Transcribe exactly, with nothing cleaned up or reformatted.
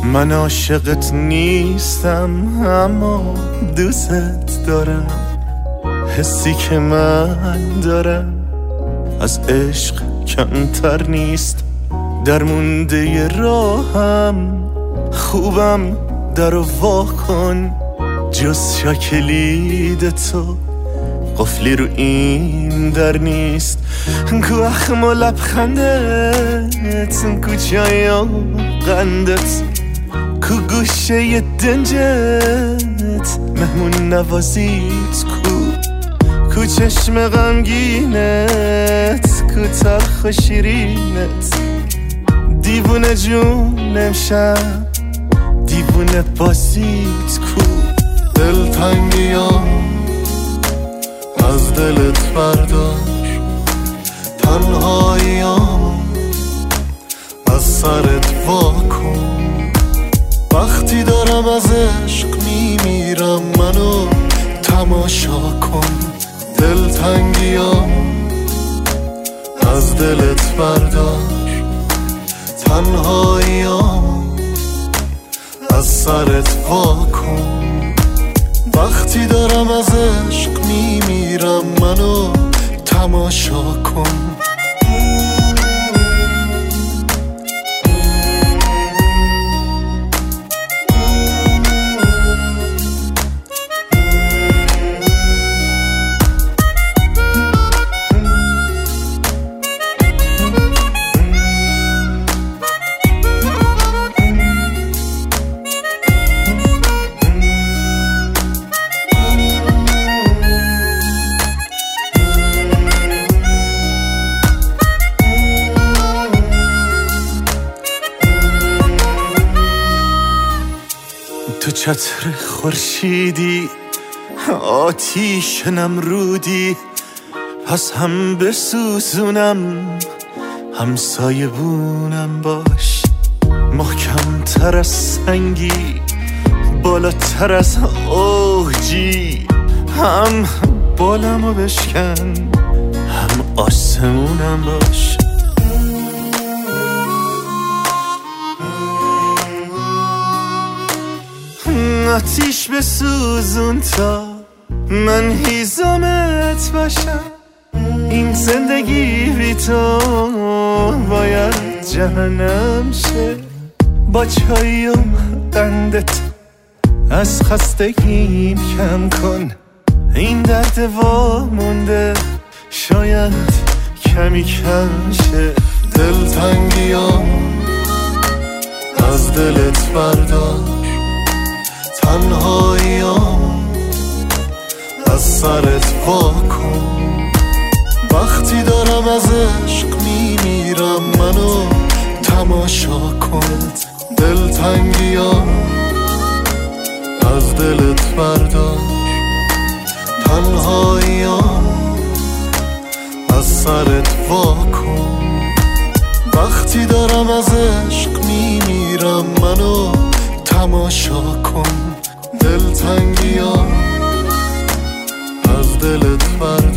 من عاشقت نیستم اما دوست دارم. حسی که من دارم از عشق کمتر نیست. در مونده راهم خوبم در رو وا کن. جز شکلید تو قفلی رو این در نیست. کو اخم و لبخندت، کو چای و قندت، کو گوشه دنجت، مهمون نوازیت کو، کو چشم غمگینت، کو تلخ و شیرینت. دیوونه جون امشب دیوونه بازیت کو. دلتنگیام از دلت بردار، تنهاییام از سرت واکن. وقتی دارم از عشق میمیرم منو تماشا کن. دلتنگیام از دلت بردار، تنهاییام از سرت واکن. وقتی دارم از عشق میمیرم منو تماشا کن. تو چتر خورشیدی، آتیش نمرودی، پس هم بسوزونم هم سایبونم باش. محکم تر از سنگی، بالاتر از اوجی، هم بالمو بشکن هم آسمونم باش. آتیش بسوزون تا من هیزمت باشم. این زندگی بی تو باید جهنم شه. با چای و قندت از خستگیم کم کن. این درد وامونده شاید کمی کم شه. دلتنگیام از دلت بردار، تنهاییام از سرت واکن. وقتی دارم از عشق میمیرم منو تماشا کن. دلتنگیام از دلت بردار، تنهاییام از سرت واکن. وقتی دارم از عشق میمیرم منو تماشا کن. دلتنگیام از دلت بردار.